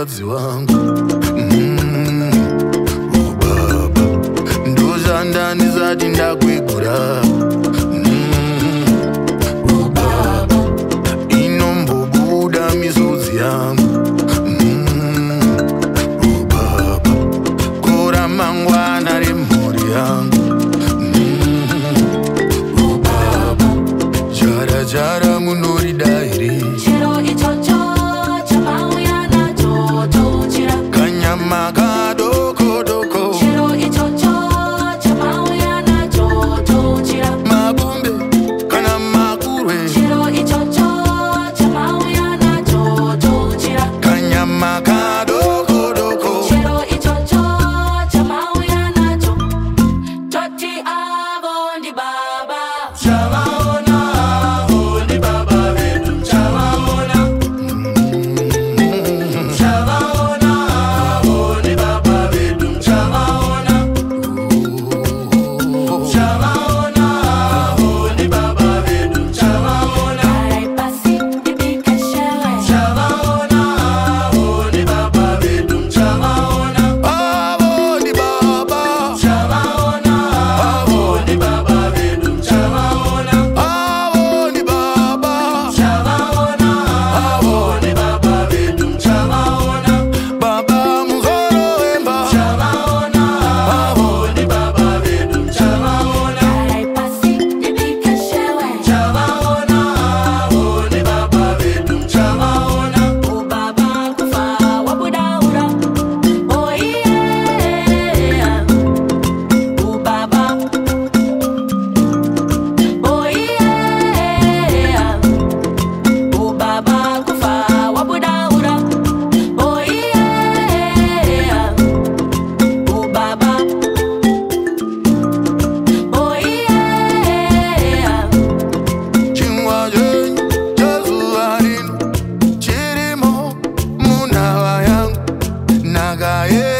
mukadzi wangu. Baba ndozanda ndisati ndakwegura. Baba inombobuda misodzi yangu. Baba kora mangwana remhuri yangu. Baba jara jara munorida here. Chiro ichocho chamauya nacho chochira. Kanyama kadoko doko. Chiro ichocho chamauya nacho chochira. Mabumbe kana makurwe. Chiro ichocho chamauya nacho chochira. Kanyama kadoko doko. Chiro ichocho chamauya nacho chochi avo ndi baba. Chavaona avo ndi baba vedu. Chavaona. Chavaona avo ndi baba vedu. Chavaona. Chavaona avo ndi baba vedu. Chavaona. Arai pasi ndipike shewe. Chavaona avo ndi baba vedu. Chavaona. Avo ndi baba. Chavaona avo ndi baba vedu. Chavaona. Avo ndi baba. Chavaona avo ndi baba vedu. Chavaona. Baba muzoro wemba. Chavaona avo ndi baba vedu. Chavaona. Arai pasi ndipike shewe. Chavaona avo ndi baba vedu. Chavaona. Ubaba kufa wabudaura. Oh yeah. Ubaba. Oh yeah. Ubaba kufa wabudaura. Oh yeah. Ubaba. Oh yeah. Chingwa chenyu chazuva rino chirimo munhava yangu. Nhaka